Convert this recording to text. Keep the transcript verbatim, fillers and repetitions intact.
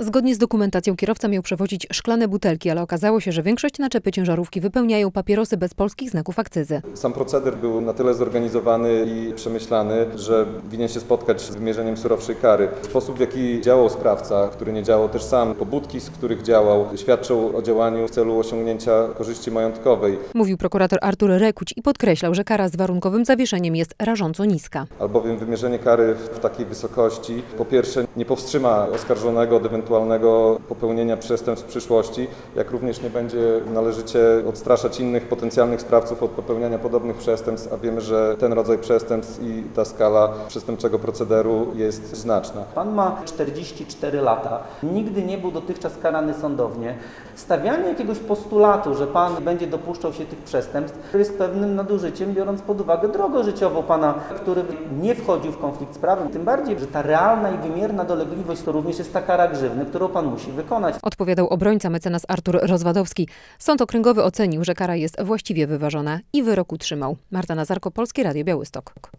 Zgodnie z dokumentacją kierowca miał przewozić szklane butelki, ale okazało się, że większość naczepy ciężarówki wypełniają papierosy bez polskich znaków akcyzy. Sam proceder był na tyle zorganizowany i przemyślany, że winien się spotkać z wymierzeniem surowszej kary. Sposób, w jaki działał sprawca, który nie działał też sam, pobudki, z których działał, świadczą o działaniu w celu osiągnięcia korzyści majątkowej. Mówił prokurator Artur Rekuć i podkreślał, że kara z warunkowym zawieszeniem jest rażąco niska. Albowiem wymierzenie kary w takiej wysokości po pierwsze nie powstrzyma oskarżonego od ewentualnego popełnienia przestępstw w przyszłości, jak również nie będzie należycie odstraszać innych potencjalnych sprawców od popełniania podobnych przestępstw, a wiemy, że ten rodzaj przestępstw i ta skala przestępczego procederu jest znaczna. Pan ma czterdzieści cztery lata, nigdy nie był dotychczas karany sądownie. Stawianie jakiegoś postulatu, że pan będzie dopuszczał się tych przestępstw, jest pewnym nadużyciem, biorąc pod uwagę drogę życiową pana, który nie wchodził w konflikt z prawem. Tym bardziej, że ta realna i wymierna dolegliwość to również jest ta kara grzywny, którą pan musi wykonać. Odpowiadał obrońca mecenas Artur Rozwadowski. Sąd okręgowy ocenił, że kara jest właściwie wyważona i wyrok utrzymał. Marta Nazarko, Polskie Radio Białystok.